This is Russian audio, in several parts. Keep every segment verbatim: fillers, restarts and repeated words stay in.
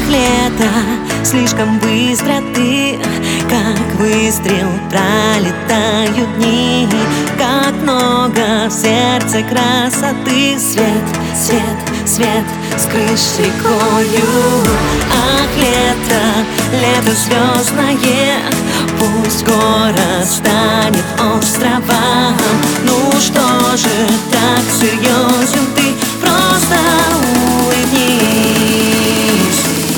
Ах, лето, слишком быстро ты, как выстрел пролетают дни. Как много в сердце красоты, свет, свет, свет с крыш рекою. Ах, лето, лето звездное, пусть город станет островом. Ну что же так серьезен ты, просто улыбнись.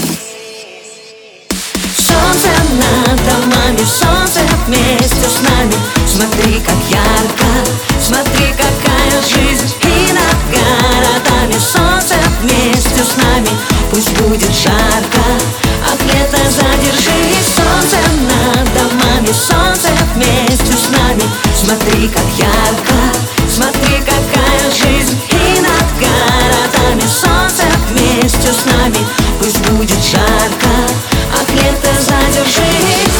Солнце над домами, солнце вместе с нами. Смотри, как ярко, смотри, какая жизнь. И над городами солнце вместе с нами. Пусть будет жарко, ах, лето, задержись. Солнце над домами, солнце вместе с нами. Смотри, как ярко, смотри, какая жизнь. И над городами солнце вместе с нами. Пусть будет жарко, ах, лето, задержись.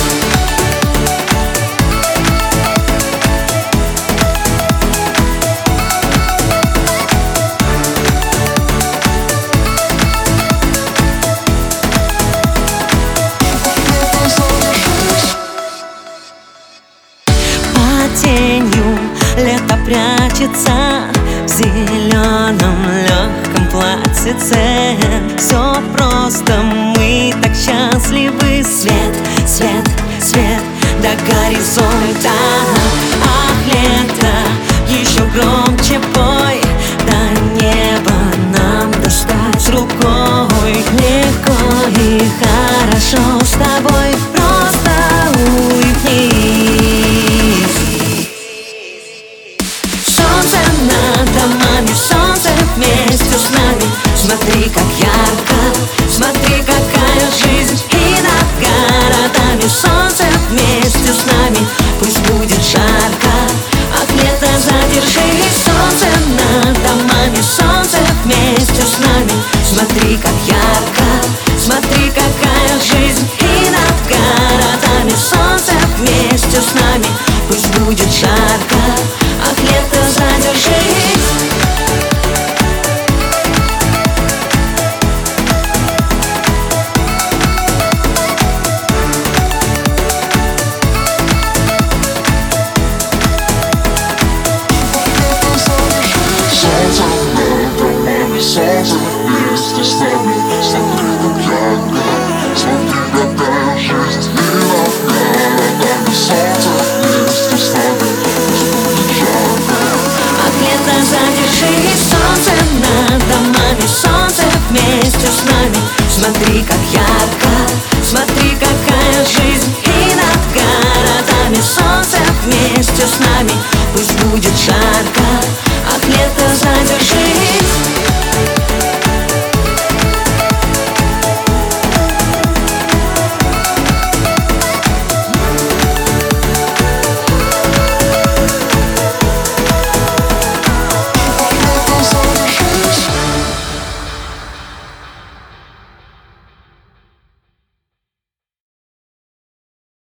Тенью лето прячется в зеленом легком платьице. Все просто, мы так счастливы. Свет, свет, свет до горизонта. Ах, лето, еще громче пой, до неба нам достать рукой. Легко и хорошо с тобой, просто улыбнись. Солнце над домами, солнце вместе с нами. Смотри, как ярко, смотри, какая жизнь. И над городами солнце вместе с нами. Пусть будет жарко, ах, лето, задержись. Солнце над домами, солнце вместе с нами. Смотри, как ярко, смотри, какая жизнь. И над городами солнце вместе с нами. Пусть будет жарко, ах, лето, задержись. Солнце вместе с нами. Смотри, как ярко, смотри, какая жизнь. И над городами солнце вместе с нами. Пусть будет жарко, ах, лето, задержись. Солнце над домами, солнце вместе с нами. Смотри, как ярко, смотри, какая жизнь. И над городами солнце вместе с нами. Пусть будет жарко,